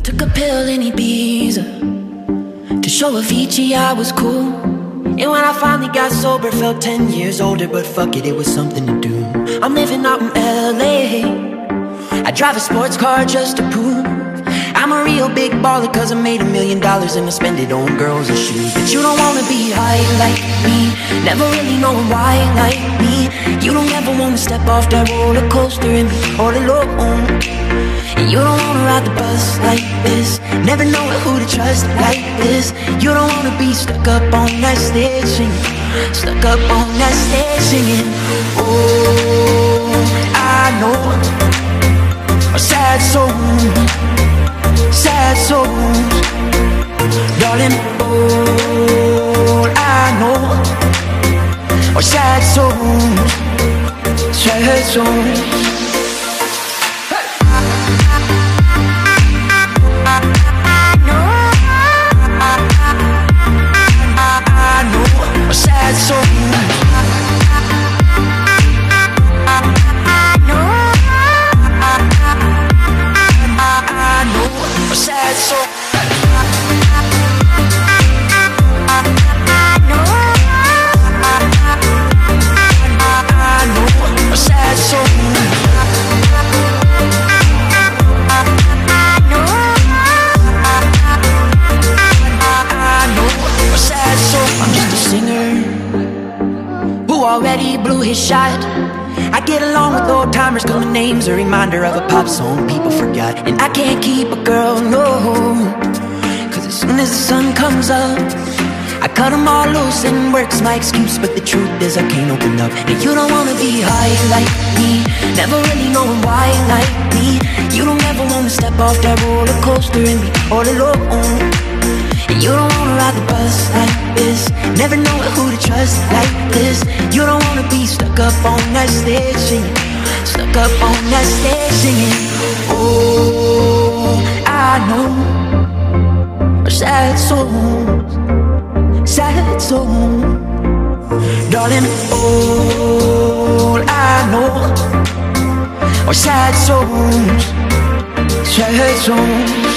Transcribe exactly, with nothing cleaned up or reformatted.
Took a pill in Ibiza to show Avicii I was cool. And when I finally got sober, felt ten years older. But fuck it, it was something to do. I'm living out in L A. I drive a sports car just to prove I'm a real big baller, cause I made a million dollars and I spend it on girls and shoes. But you don't wanna be high like me, never really knowing why like me. You don't ever wanna step off that roller coaster and be all alone. And you don't wanna ride the bus like this, never knowing who to trust like this. You don't wanna be stuck up on that stage singing, stuck up on that stage singing. Oh, I know a sad soul, sad souls, darling. All I know are sad souls, sad souls. Sad soul, I know a sad soul. I know a sad soul. I'm just a singer who already blew his shot. I get along with old timers cause my name's a reminder of a pop song people forgot. And I can't keep a girl, no, cause as soon as the sun comes up I cut them all loose and work's my excuse. But the truth is I can't open up. And you don't wanna be high like me, never really knowing why like me. You don't ever wanna step off that roller coaster and be all alone. And you don't wanna ride the bus like this, never knowing who to trust like this. You don't wanna be stuck up on that stage singing, stuck up on that stage singing. Oh, I know sad souls, sad souls, darling. All I know are sad souls, sad souls.